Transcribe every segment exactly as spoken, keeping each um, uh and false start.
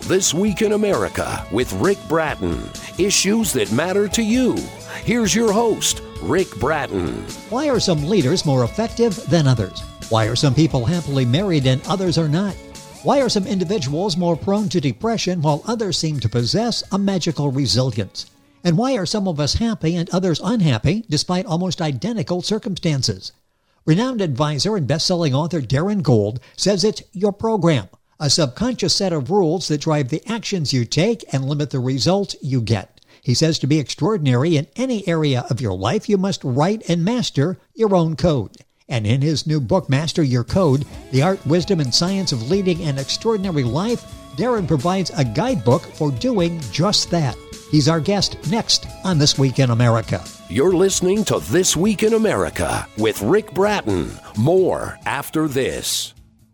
This Week in America with Rick Bratton. Issues that matter to you. Here's your host, Rick Bratton. Why are some leaders more effective than others? Why are some people happily married and others are not? Why are some individuals more prone to depression while others seem to possess a magical resilience? And why are some of us happy and others unhappy despite almost identical circumstances? Renowned advisor and best-selling author Darren Gold says it's your program, a subconscious set of rules that drive the actions you take and limit the results you get. He says to be extraordinary in any area of your life, you must write and master your own code. And in his new book, Master Your Code, The Art, Wisdom, and Science of Leading an Extraordinary Life, Darren provides a guidebook for doing just that. He's our guest next on This Week in America. You're listening to This Week in America with Rick Bratton. More after this.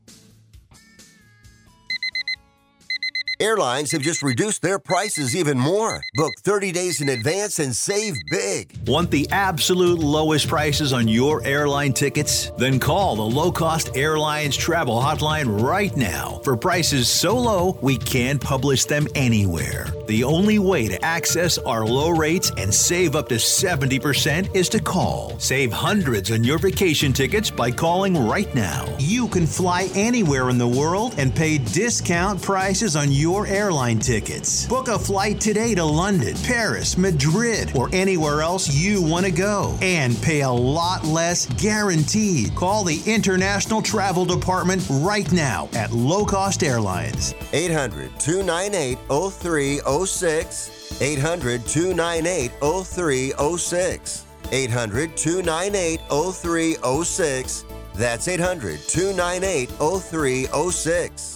Airlines have just reduced their prices even more. Book thirty days in advance and save big. Want the absolute lowest prices on your airline tickets? Then call the Low Cost Airlines Travel Hotline right now for prices so low we can't publish them anywhere. The only way to access our low rates and save up to seventy percent is to call. Save hundreds on your vacation tickets by calling right now. You can fly anywhere in the world and pay discount prices on your Your airline tickets. Book a flight today to London, Paris, Madrid, or anywhere else you want to go and pay a lot less guaranteed. Call the International Travel Department right now at Low Cost Airlines. eight hundred, two nine eight, oh three oh six. eight hundred, two nine eight, oh three oh six. eight hundred, two nine eight, oh three oh six. That's eight hundred, two nine eight, oh three oh six.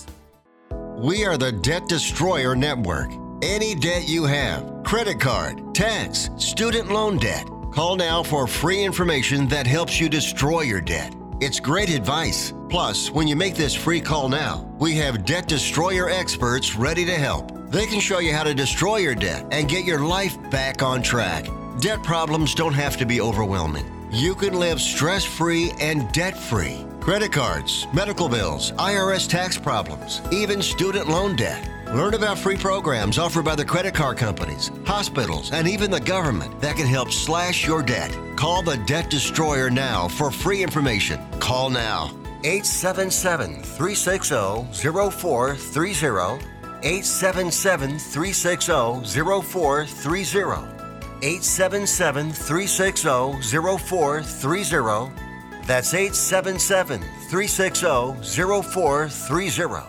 We are the Debt Destroyer Network. Any debt you have, credit card, tax, student loan debt, call now for free information that helps you destroy your debt. It's great advice. Plus, when you make this free call now, we have Debt Destroyer experts ready to help. They can show you how to destroy your debt and get your life back on track. Debt problems don't have to be overwhelming. You can live stress-free and debt-free. Credit cards, medical bills, I R S tax problems, even student loan debt. Learn about free programs offered by the credit card companies, hospitals, and even the government that can help slash your debt. Call the Debt Destroyer now for free information. Call now. eight seven seven, three six zero, zero four three zero. eight seven seven, three six zero, zero four three zero. eight seven seven, three six zero, zero four three zero. That's eight seven seven, three six zero, zero four three zero.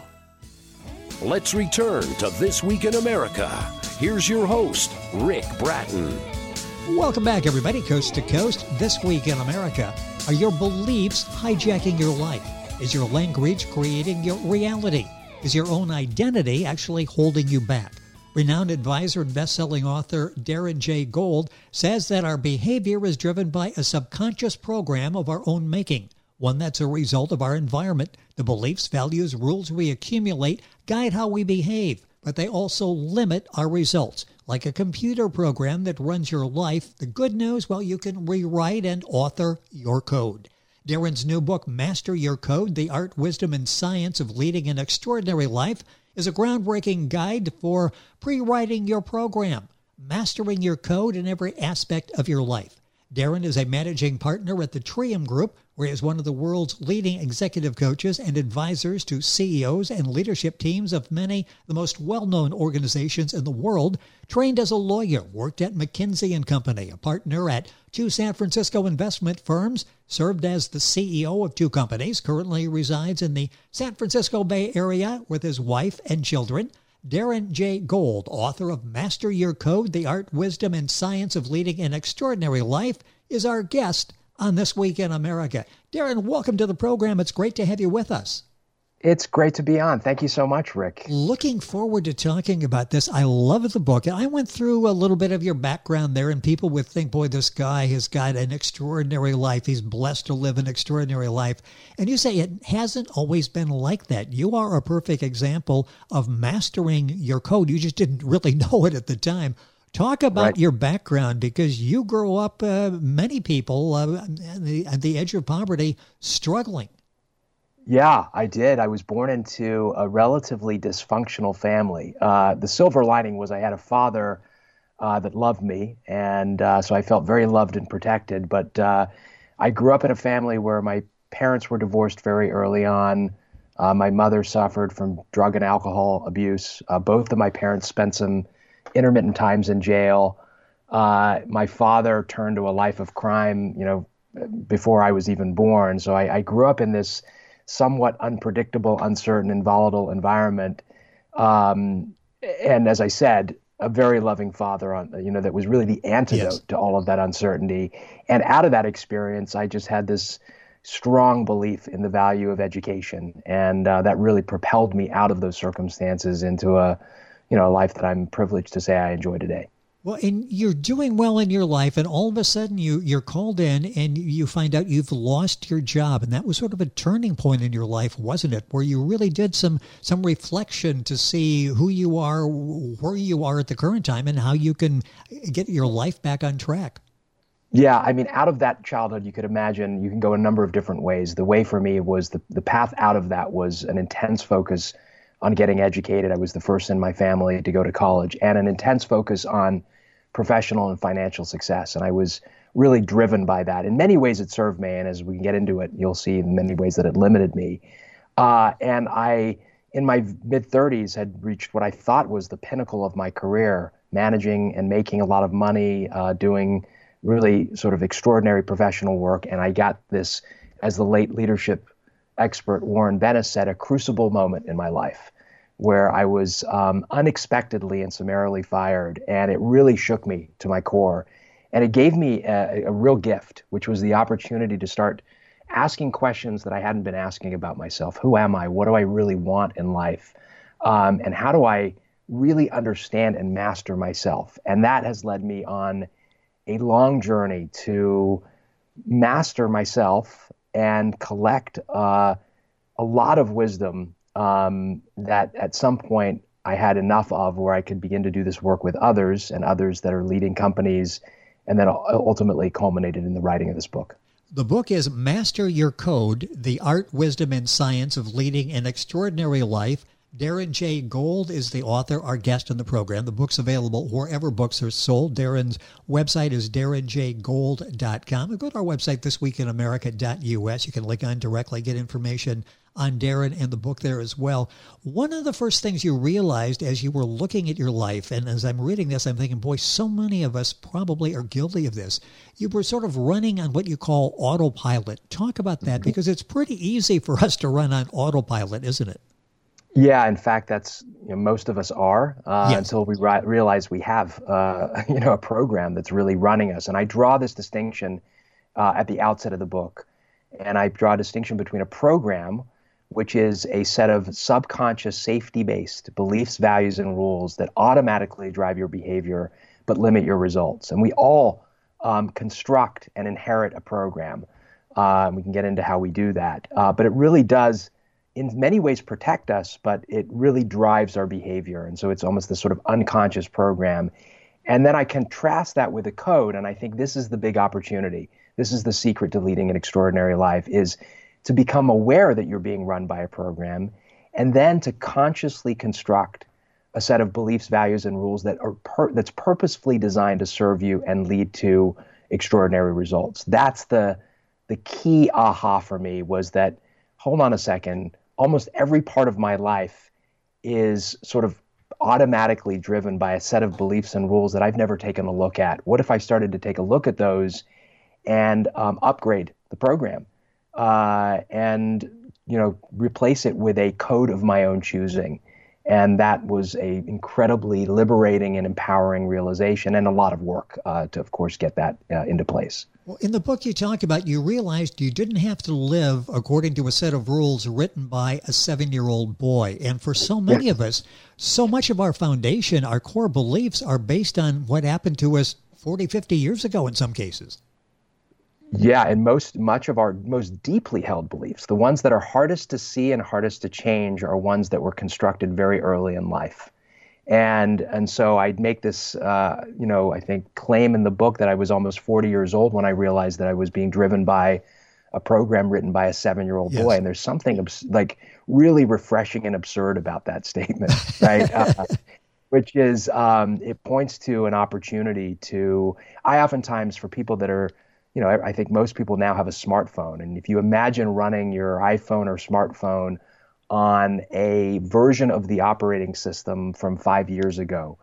Let's return to This Week in America. Here's your host, Rick Bratton. Welcome back, everybody, coast to coast. This Week in America. Are your beliefs hijacking your life? Is your language creating your reality? Is your own identity actually holding you back? Renowned advisor and best-selling author Darren J. Gold says that our behavior is driven by a subconscious program of our own making, one that's a result of our environment. The beliefs, values, rules we accumulate guide how we behave, but they also limit our results. Like a computer program that runs your life, the good news, well, you can rewrite and author your code. Darren's new book, Master Your Code, The Art, Wisdom, and Science of Leading an Extraordinary Life, is a groundbreaking guide for pre-writing your program, mastering your code in every aspect of your life. Darren is a managing partner at the Trium Group, where he is one of the world's leading executive coaches and advisors to C E Os and leadership teams of many of the most well-known organizations in the world. Trained as a lawyer, worked at McKinsey and Company, a partner at two San Francisco investment firms, served as the C E O of two companies, currently resides in the San Francisco Bay Area with his wife and children. Darren J. Gold, author of Master Your Code, The Art, Wisdom, and Science of Leading an Extraordinary Life, is our guest on This Week in America. Darren, welcome to the program. It's great to have you with us. It's great to be on. Thank you so much, Rick. Looking forward to talking about this. I love the book. And I went through a little bit of your background there, and people would think, boy, this guy has got an extraordinary life. He's blessed to live an extraordinary life. And you say it hasn't always been like that. You are a perfect example of mastering your code. You just didn't really know it at the time. Talk about right. your background, because you grew up, uh, many people uh, at, the, at the edge of poverty, struggling. Yeah, I did. I was born into a relatively dysfunctional family. Uh, the silver lining was I had a father uh, that loved me, and uh, so I felt very loved and protected. But uh, I grew up in a family where my parents were divorced very early on. Uh, my mother suffered from drug and alcohol abuse. Uh, both of my parents spent some intermittent times in jail. Uh, my father turned to a life of crime, you know, before I was even born. So I, I grew up in this somewhat unpredictable, uncertain, and volatile environment. Um, and as I said, a very loving father, on you know, that was really the antidote Yes. to all of that uncertainty. And out of that experience, I just had this strong belief in the value of education, and uh, that really propelled me out of those circumstances into a, you know, a life that I'm privileged to say I enjoy today. Well, and you're doing well in your life, and all of a sudden you, you're called in and you find out you've lost your job. And that was sort of a turning point in your life, wasn't it? Where you really did some some reflection to see who you are, where you are at the current time, and how you can get your life back on track. Yeah, I mean, out of that childhood, you could imagine you can go a number of different ways. The way for me was the, the path out of that was an intense focus on getting educated. I was the first in my family to go to college, and an intense focus on professional and financial success. And I was really driven by that. In many ways, it served me. And as we get into it, you'll see in many ways that it limited me. Uh, and I, in my mid thirties, had reached what I thought was the pinnacle of my career, managing and making a lot of money, uh, doing really sort of extraordinary professional work. And I got this, as the late leadership expert Warren Bennis said, a crucible moment in my life where I was um, unexpectedly and summarily fired. And it really shook me to my core. And it gave me a, a real gift, which was the opportunity to start asking questions that I hadn't been asking about myself. Who am I? What do I really want in life? Um, and how do I really understand and master myself? And that has led me on a long journey to master myself and collect uh, a lot of wisdom um, that at some point I had enough of, where I could begin to do this work with others and others that are leading companies, and then ultimately culminated in the writing of this book. The book is Master Your Code, The Art, Wisdom, and Science of Leading an Extraordinary Life. Darren J. Gold is the author, our guest on the program. The book's available wherever books are sold. Darren's website is darren j gold dot com. Go to our website, this week in america dot u s. You can link on directly, get information on Darren and the book there as well. One of the first things you realized as you were looking at your life, and as I'm reading this, I'm thinking, boy, so many of us probably are guilty of this. You were sort of running on what you call autopilot. Talk about that, because it's pretty easy for us to run on autopilot, isn't it? Yeah, in fact, that's you know, most of us are uh, Yes. until we ri- realize we have uh, you know a program that's really running us. And I draw this distinction uh, at the outset of the book, and I draw a distinction between a program, which is a set of subconscious safety-based beliefs, values, and rules that automatically drive your behavior but limit your results. And we all um, construct and inherit a program. Uh, we can get into how we do that, uh, but it really does in many ways protect us, but it really drives our behavior. And so it's almost this sort of unconscious program. And then I contrast that with a code. And I think this is the big opportunity. This is the secret to leading an extraordinary life, is to become aware that you're being run by a program, and then to consciously construct a set of beliefs, values, and rules that are per- that's purposefully designed to serve you and lead to extraordinary results. That's the the key aha for me, was that, hold on a second, almost every part of my life is sort of automatically driven by a set of beliefs and rules that I've never taken a look at. What if I started to take a look at those and um, upgrade the program uh, and, you know, replace it with a code of my own choosing? And that was a incredibly liberating and empowering realization, and a lot of work uh, to, of course, get that uh, into place. Well, in the book you talk about, you realized you didn't have to live according to a set of rules written by a seven-year-old boy. And for so many Yeah. of us, so much of our foundation, our core beliefs, are based on what happened to us forty, fifty years ago in some cases. Yeah, and most much of our most deeply held beliefs, the ones that are hardest to see and hardest to change, are ones that were constructed very early in life. And and so I'd make this, uh, you know, I think claim in the book that I was almost forty years old when I realized that I was being driven by a program written by a seven-year-old Yes. boy. And there's something abs- like really refreshing and absurd about that statement, right? uh, which is, um, it points to an opportunity to, I oftentimes, for people that are, you know, I, I think most people now have a smartphone. And if you imagine running your iPhone or smartphone on a version of the operating system from five years ago,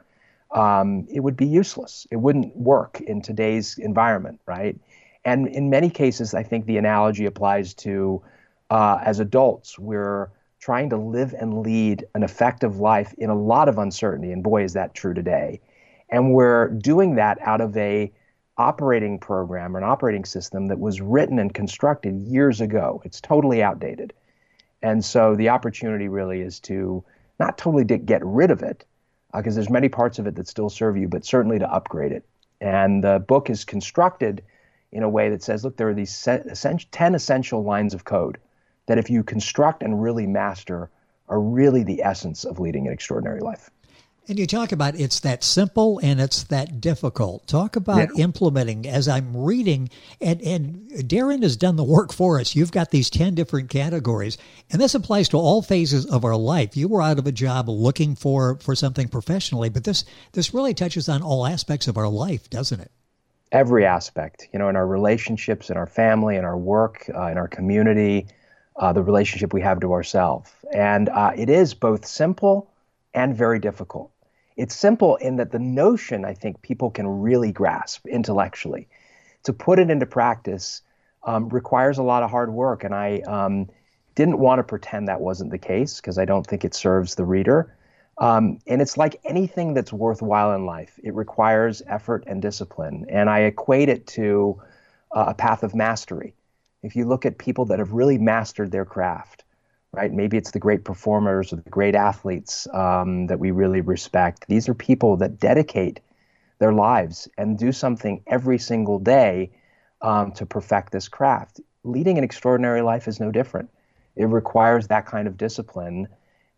um, it would be useless. It wouldn't work in today's environment, right? And in many cases, I think the analogy applies to, uh, as adults, we're trying to live and lead an effective life in a lot of uncertainty. And boy, is that true today. And we're doing that out of a operating program or an operating system that was written and constructed years ago. It's totally outdated. And so the opportunity really is to not totally get rid of it, because uh, there's many parts of it that still serve you, but certainly to upgrade it. And the book is constructed in a way that says, look, there are these ten essential lines of code that if you construct and really master are really the essence of leading an extraordinary life. And you talk about it's that simple and it's that difficult. Talk about yeah. implementing. As I'm reading, and, and Darren has done the work for us. You've got these ten different categories, and this applies to all phases of our life. You were out of a job looking for, for something professionally, but this this really touches on all aspects of our life, doesn't it? Every aspect, you know, in our relationships, in our family, in our work, uh, in our community, uh, the relationship we have to ourselves. And uh, it is both simple and very difficult. It's simple in that the notion, I think, people can really grasp intellectually. To put it into practice um, requires a lot of hard work. And I um, didn't want to pretend that wasn't the case, because I don't think it serves the reader. Um, and it's like anything that's worthwhile in life. It requires effort and discipline. And I equate it to uh, a path of mastery. If you look at people that have really mastered their craft, right? Maybe it's the great performers or the great athletes um, that we really respect. These are people that dedicate their lives and do something every single day um, to perfect this craft. Leading an extraordinary life is no different. It requires that kind of discipline.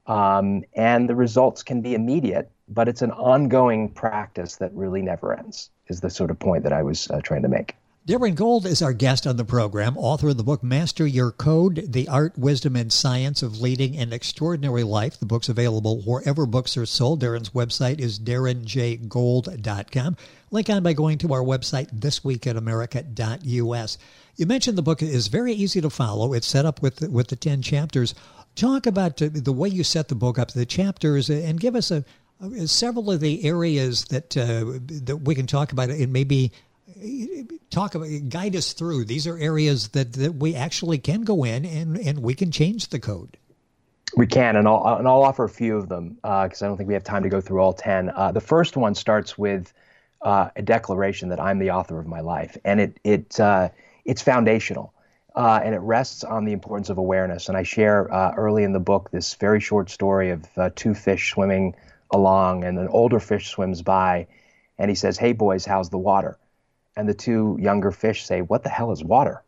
Um, and the results can be immediate, but it's an ongoing practice that really never ends, is the sort of point that I was uh, trying to make. Darren Gold is our guest on the program, author of the book Master Your Code, The Art, Wisdom, and Science of Leading an Extraordinary Life. The book's available wherever books are sold. Darren's website is darren j gold dot com. Link on by going to our website, this week in america dot u s. You mentioned the book is very easy to follow. It's set up with, with the ten chapters. Talk about the way you set the book up, the chapters, and give us a, a several of the areas that uh, that we can talk about, and maybe talk about, guide us through. These are areas that, that we actually can go in and, and we can change the code. We can, and I'll, and I'll offer a few of them because uh, I don't think we have time to go through all ten. Uh, the first one starts with uh, a declaration that I'm the author of my life, and it it uh, it's foundational. Uh, and it rests on the importance of awareness. And I share uh, early in the book this very short story of uh, two fish swimming along, and an older fish swims by, and he says, "Hey boys, how's the water?" And the two younger fish say, "What the hell is water?"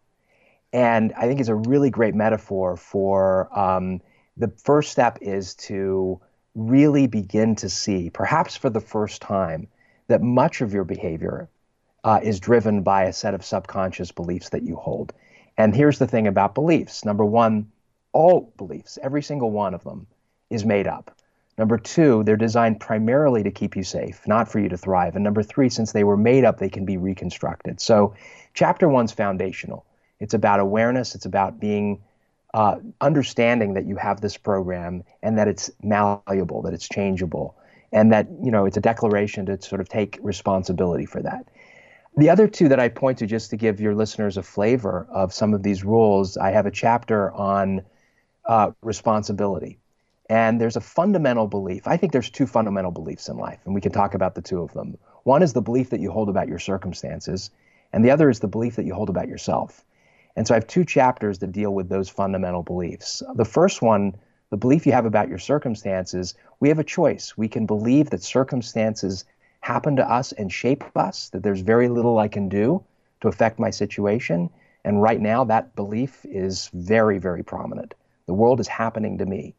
And I think it's a really great metaphor for um, the first step is to really begin to see, perhaps for the first time, that much of your behavior uh, is driven by a set of subconscious beliefs that you hold. And here's the thing about beliefs. Number one, all beliefs, every single one of them, is made up. Number two, they're designed primarily to keep you safe, not for you to thrive. And number three, since they were made up, they can be reconstructed. So chapter one's foundational. It's about awareness. It's about being, uh, understanding that you have this program and that it's malleable, that it's changeable, and that, you know, it's a declaration to sort of take responsibility for that. The other two that I point to, just to give your listeners a flavor of some of these rules, I have a chapter on uh, responsibility. And there's a fundamental belief. I think there's two fundamental beliefs in life, and we can talk about the two of them. One is the belief that you hold about your circumstances, and the other is the belief that you hold about yourself. And so I have two chapters that deal with those fundamental beliefs. The first one, the belief you have about your circumstances, we have a choice. We can believe that circumstances happen to us and shape us, that there's very little I can do to affect my situation. And right now, that belief is very, very prominent. The world is happening to me.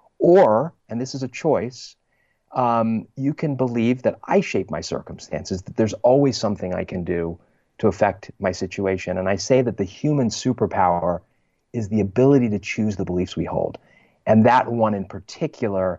Or, and this is a choice, um, you can believe that I shape my circumstances, that there's always something I can do to affect my situation. And I say that the human superpower is the ability to choose the beliefs we hold. And that one in particular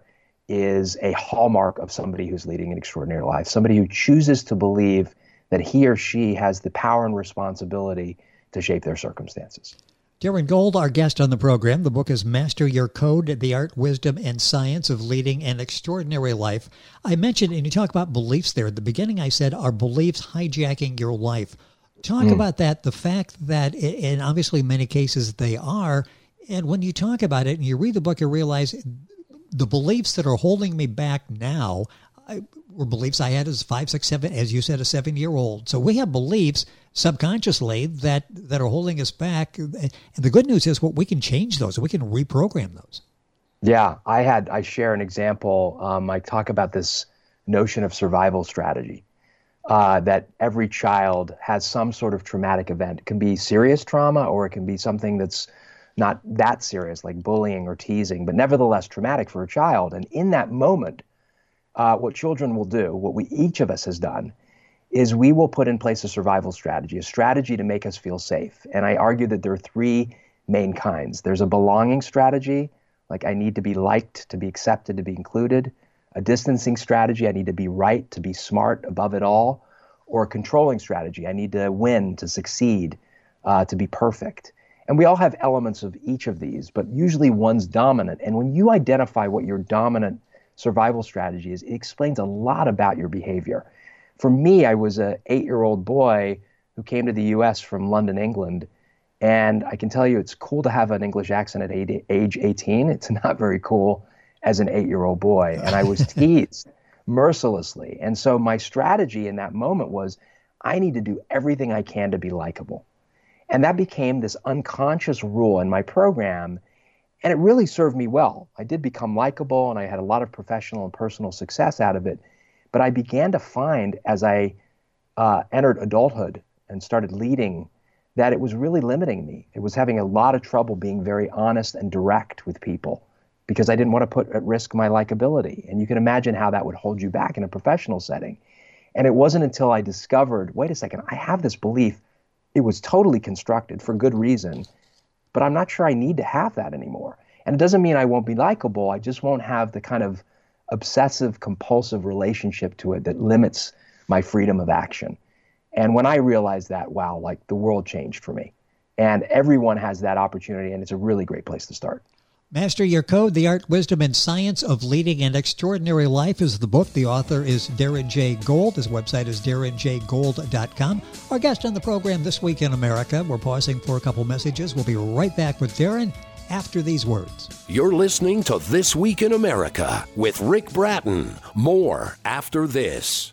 is a hallmark of somebody who's leading an extraordinary life, somebody who chooses to believe that he or she has the power and responsibility to shape their circumstances. Darren Gold, our guest on the program. The book is Master Your Code, The Art, Wisdom, and Science of Leading an Extraordinary Life. I mentioned, and you talk about beliefs there. At the beginning, I said, are beliefs hijacking your life? Talk mm. about that, the fact that, and obviously in many cases they are, and when you talk about it and you read the book, you realize the beliefs that are holding me back now I, were beliefs I had as five, six, seven, as you said, a seven-year-old. So we have beliefs subconsciously that, that are holding us back. And the good news is, well, we can change those. We can reprogram those. Yeah, I had I share an example. Um, I talk about this notion of survival strategy, uh, that every child has some sort of traumatic event. It can be serious trauma, or it can be something that's not that serious, like bullying or teasing, but nevertheless traumatic for a child. And in that moment, uh, what children will do, what we each of us has done, is we will put in place a survival strategy, a strategy to make us feel safe. And I argue that there are three main kinds. There's a belonging strategy, like I need to be liked, to be accepted, to be included. A distancing strategy, I need to be right, to be smart above it all. Or a controlling strategy, I need to win, to succeed, uh, to be perfect. And we all have elements of each of these, but usually one's dominant. And when you identify what your dominant survival strategy is, it explains a lot about your behavior. For me, I was an eight-year-old boy who came to the U S from London, England. And I can tell you it's cool to have an English accent at age eighteen. It's not very cool as an eight-year-old boy. And I was teased mercilessly. And so my strategy in that moment was, I need to do everything I can to be likable. And that became this unconscious rule in my program, and it really served me well. I did become likable, and I had a lot of professional and personal success out of it. But I began to find, as I uh, entered adulthood and started leading, that it was really limiting me. It was having a lot of trouble being very honest and direct with people because I didn't want to put at risk my likability. And you can imagine how that would hold you back in a professional setting. And it wasn't until I discovered, wait a second, I have this belief. It was totally constructed for good reason, but I'm not sure I need to have that anymore. And it doesn't mean I won't be likable. I just won't have the kind of obsessive, compulsive relationship to it that limits my freedom of action. And when I realized that, wow, like the world changed for me. And everyone has that opportunity, and it's a really great place to start. Master Your Code, The Art, Wisdom, and Science of Leading an Extraordinary Life is the book. The author is Darren J. Gold. His website is darren j gold dot com. Our guest on the program This Week in America. We're pausing for a couple messages. We'll be right back with Darren after these words. You're listening to This Week in America with Rick Bratton. More after this.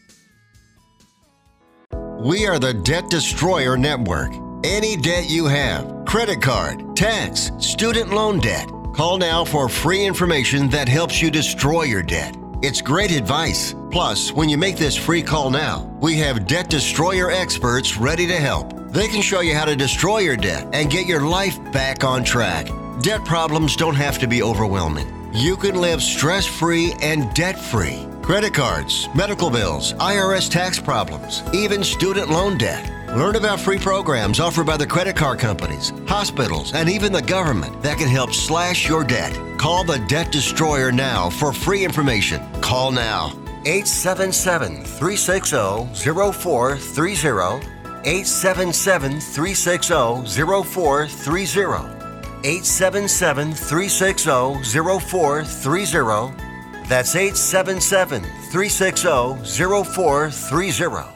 We are the Debt Destroyer Network. Any debt you have, credit card, tax, student loan debt, call now for free information that helps you destroy your debt. It's great advice. Plus, when you make this free call now, we have Debt Destroyer experts ready to help. They can show you how to destroy your debt and get your life back on track. Debt problems don't have to be overwhelming. You can live stress-free and debt-free. Credit cards, medical bills, I R S tax problems, even student loan debt. Learn about free programs offered by the credit card companies, hospitals, and even the government that can help slash your debt. Call the Debt Destroyer now for free information. Call now. eight seven seven, three six zero, zero four three zero. eight seven seven, three six zero, zero four three zero. eight seven seven, three six zero, zero four three zero. That's eight seven seven, three six zero, zero four three zero.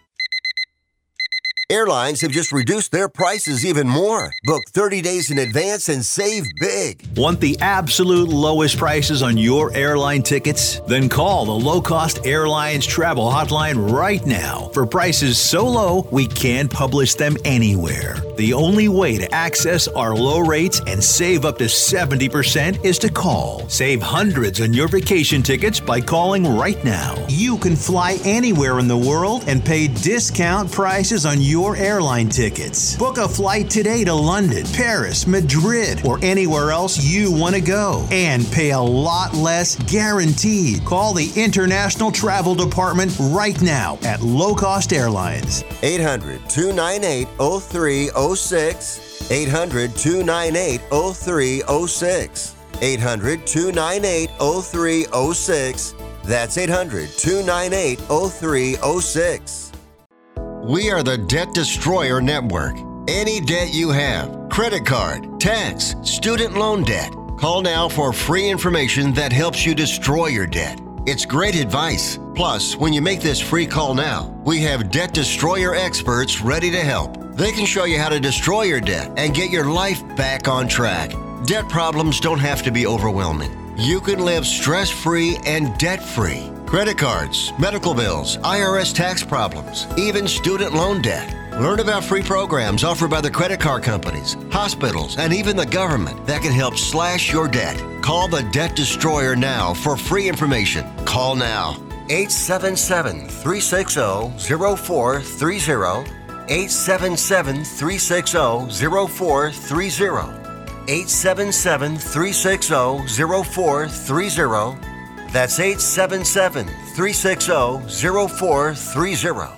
Airlines have just reduced their prices even more. Book thirty days in advance and save big. Want the absolute lowest prices on your airline tickets? Then call the Low Cost Airlines Travel Hotline right now for prices so low we can't publish them anywhere. The only way to access our low rates and save up to seventy percent is to call. Save hundreds on your vacation tickets by calling right now. You can fly anywhere in the world and pay discount prices on your your airline tickets. Book a flight today to London, Paris, Madrid, or anywhere else you want to go. And pay a lot less guaranteed. Call the International Travel Department right now at Low Cost Airlines. eight hundred, two nine eight, oh three oh six. eight hundred, two nine eight, oh three oh six. eight hundred, two nine eight, oh three oh six. That's eight hundred, two nine eight, oh three oh six. We are the Debt Destroyer Network. Any debt you have, credit card, tax, student loan debt, call now for free information that helps you destroy your debt. It's great advice. Plus, when you make this free call now, we have Debt Destroyer experts ready to help. They can show you how to destroy your debt and get your life back on track. Debt problems don't have to be overwhelming. You can live stress-free and debt-free. Credit cards, medical bills, I R S tax problems, even student loan debt. Learn about free programs offered by the credit card companies, hospitals, and even the government that can help slash your debt. Call the Debt Destroyer now for free information. Call now. eight seven seven, three six zero, zero four three zero. eight seven seven, three six zero, zero four three zero. eight seven seven, three six zero, zero four three zero. That's eight seven seven, three six zero, zero four three zero.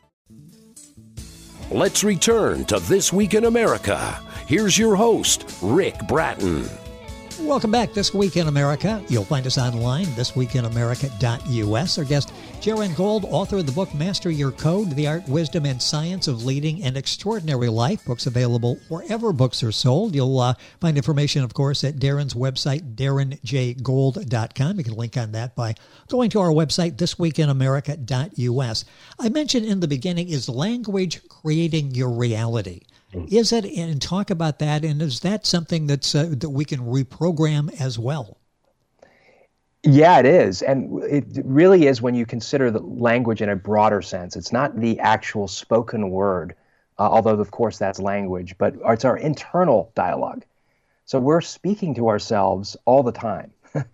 Let's return to This Week in America. Here's your host, Rick Bratton. Welcome back. This Week in America. You'll find us online, this week in america dot u s. Our guest, Jaron Gold, author of the book Master Your Code, The Art, Wisdom, and Science of Leading an Extraordinary Life. Books available wherever books are sold. You'll uh, find information, of course, at Darren's website, darren j gold dot com. You can link on that by going to our website, this week in america dot u s. I mentioned in the beginning, is language creating your reality? Is it? And talk about that. And is that something that's uh, that we can reprogram as well? Yeah, it is. And it really is when you consider the language in a broader sense. It's not the actual spoken word, uh, although, of course, that's language, but it's our internal dialogue. So we're speaking to ourselves all the time.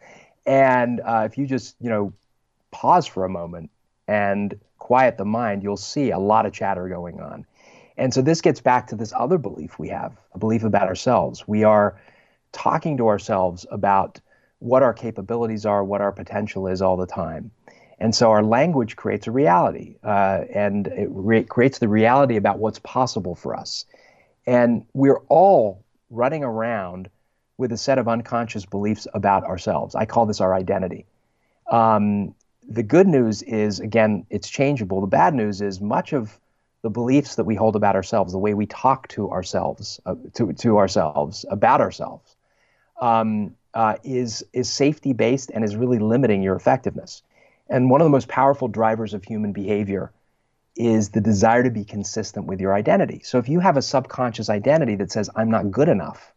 And uh, if you just, you know, pause for a moment and quiet the mind, you'll see a lot of chatter going on. And so this gets back to this other belief we have, a belief about ourselves. We are talking to ourselves about what our capabilities are, what our potential is all the time. And so our language creates a reality, uh, and it re- creates the reality about what's possible for us. And we're all running around with a set of unconscious beliefs about ourselves. I call this our identity. Um, the good news is, again, it's changeable. The bad news is much of the beliefs that we hold about ourselves, the way we talk to ourselves, uh, to, to ourselves, about ourselves, um, uh, is, is safety-based and is really limiting your effectiveness. And one of the most powerful drivers of human behavior is the desire to be consistent with your identity. So if you have a subconscious identity that says, I'm not good enough,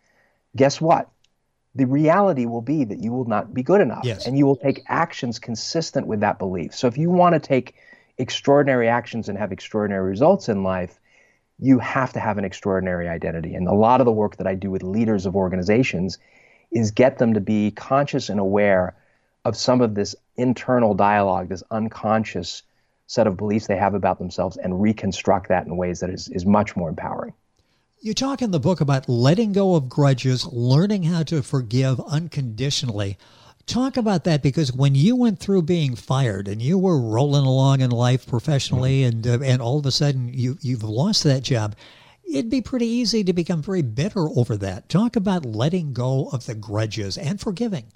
guess what? The reality will be that you will not be good enough. Yes. And you will take actions consistent with that belief. So if you want to take extraordinary actions and have extraordinary results in life, you have to have an extraordinary identity. And a lot of the work that I do with leaders of organizations is get them to be conscious and aware of some of this internal dialogue, this unconscious set of beliefs they have about themselves, and reconstruct that in ways that is, is much more empowering. You talk in the book about letting go of grudges, learning how to forgive unconditionally. Talk about that, because when you went through being fired and you were rolling along in life professionally, and uh, and all of a sudden you, you've lost that job, it'd be pretty easy to become very bitter over that. Talk about letting go of the grudges and forgiving.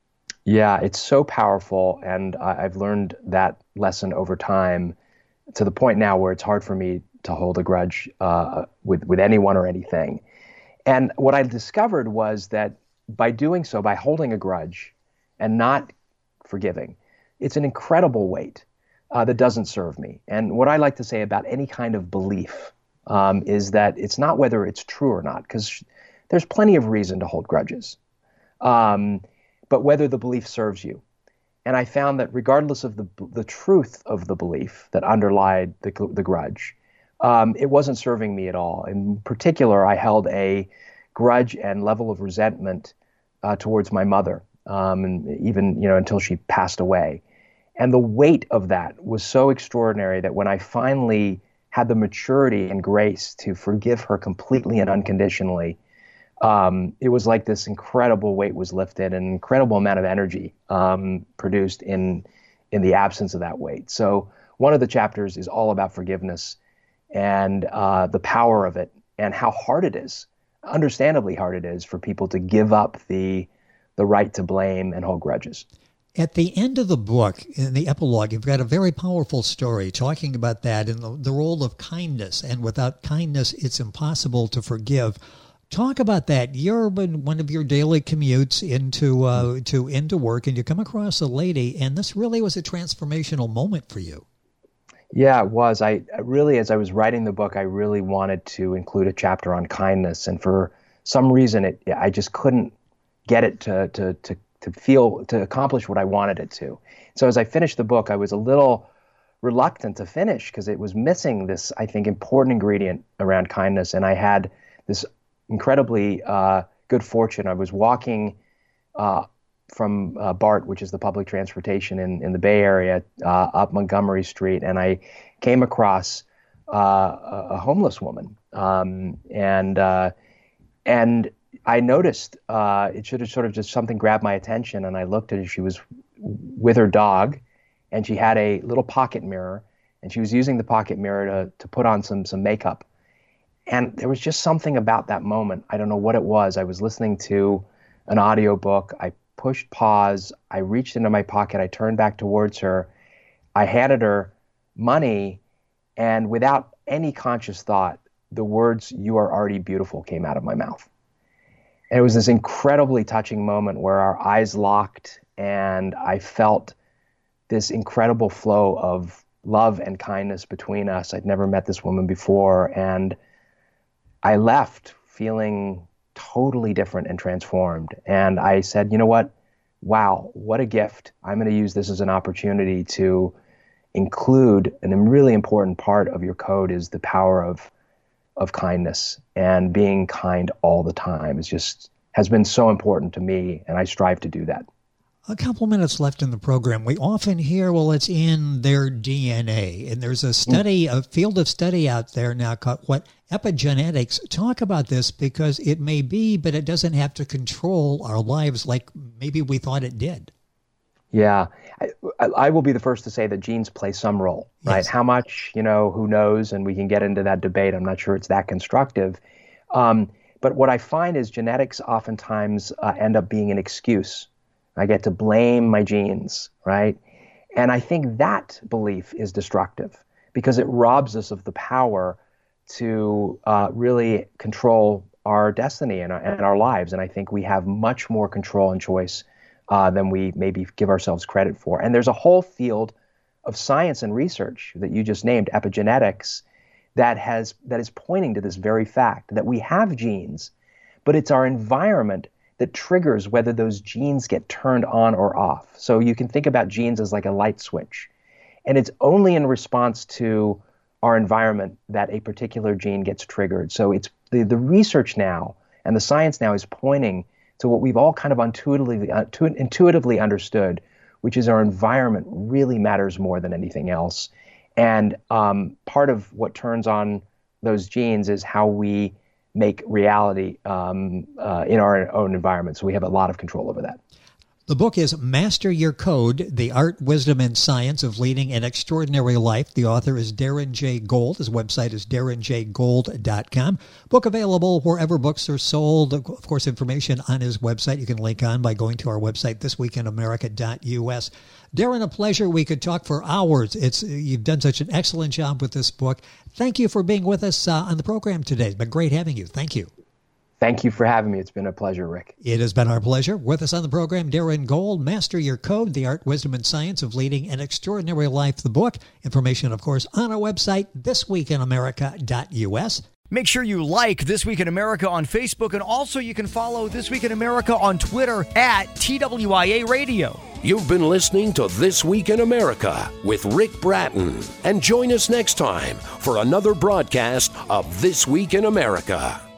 Yeah, it's so powerful, and I, I've learned that lesson over time to the point now where it's hard for me to hold a grudge uh, with, with anyone or anything. And what I discovered was that by doing so, by holding a grudge and not forgiving, it's an incredible weight uh, that doesn't serve me. And what I like to say about any kind of belief um, is that it's not whether it's true or not, because there's plenty of reason to hold grudges, um, but whether the belief serves you. And I found that regardless of the the truth of the belief that underlied the, the grudge, um, it wasn't serving me at all. In particular, I held a grudge and level of resentment uh, towards my mother. Um, and even, you know, until she passed away. And the weight of that was so extraordinary that when I finally had the maturity and grace to forgive her completely and unconditionally, um, it was like this incredible weight was lifted, an incredible amount of energy um, produced in in the absence of that weight. So one of the chapters is all about forgiveness and uh, the power of it and how hard it is, understandably hard it is for people to give up the the right to blame and hold grudges. At the end of the book, in the epilogue, you've got a very powerful story talking about that and the, the role of kindness. And without kindness, it's impossible to forgive. Talk about that. You're in one of your daily commutes into uh, to into work, and you come across a lady, and this really was a transformational moment for you. Yeah, it was. I really, as I was writing the book, I really wanted to include a chapter on kindness, and for some reason, it I just couldn't get it to to to to feel, to accomplish what I wanted it to. So as I finished the book, I was a little reluctant to finish because it was missing this, I think, important ingredient around kindness. And I had this incredibly uh, good fortune. I was walking uh, from uh, BART, which is the public transportation in, in the Bay Area, uh, up Montgomery Street, and I came across uh, a, a homeless woman. Um, and uh, and I noticed uh, it should have sort of just something grabbed my attention, and I looked at her. She was with her dog, and she had a little pocket mirror, and she was using the pocket mirror to to put on some some makeup. And there was just something about that moment. I don't know what it was. I was listening to an audiobook. I pushed pause. I reached into my pocket. I turned back towards her. I handed her money, and without any conscious thought, the words, "You are already beautiful," came out of my mouth. And it was this incredibly touching moment where our eyes locked, and I felt this incredible flow of love and kindness between us. I'd never met this woman before, and I left feeling totally different and transformed. And I said, you know what? Wow, what a gift. I'm going to use this as an opportunity to include, and a really important part of your code is the power of of kindness, and being kind all the time is just has been so important to me, and I strive to do that. A couple minutes left in the program. We often hear, well, it's in their D N A, and there's a study, a field of study out there now called what epigenetics. Talk about this, because it may be, but it doesn't have to control our lives like maybe we thought it did. Yeah, I, I will be the first to say that genes play some role, right? Yes. How much, you know, who knows? And we can get into that debate. I'm not sure it's that constructive. Um, but what I find is genetics oftentimes uh, end up being an excuse. I get to blame my genes, right? And I think that belief is destructive because it robs us of the power to uh, really control our destiny and our, and our lives. And I think we have much more control and choice Uh, than we maybe give ourselves credit for. And there's a whole field of science and research that you just named, epigenetics, that has that is pointing to this very fact that we have genes, but it's our environment that triggers whether those genes get turned on or off. So you can think about genes as like a light switch. And it's only in response to our environment that a particular gene gets triggered. So it's the, the research now and the science now is pointing to what we've all kind of intuitively, uh, intuitively understood, which is our environment really matters more than anything else. And um, part of what turns on those genes is how we make reality um, uh, in our own environment. So we have a lot of control over that. The book is Master Your Code, The Art, Wisdom, and Science of Leading an Extraordinary Life. The author is Darren J. Gold. His website is darren j gold dot com. Book available wherever books are sold. Of course, information on his website you can link on by going to our website, this week in america dot u s. Darren, a pleasure. We could talk for hours. It's You've done such an excellent job with this book. Thank you for being with us uh, on the program today. It's been great having you. Thank you. Thank you for having me. It's been a pleasure, Rick. It has been our pleasure. With us on the program, Darren Gold, Master Your Code, The Art, Wisdom, and Science of Leading an Extraordinary Life, the book. Information, of course, on our website, this week in america dot u s. Make sure you like This Week in America on Facebook, and also you can follow This Week in America on Twitter at T W I A Radio. You've been listening to This Week in America with Rick Bratton. And join us next time for another broadcast of This Week in America.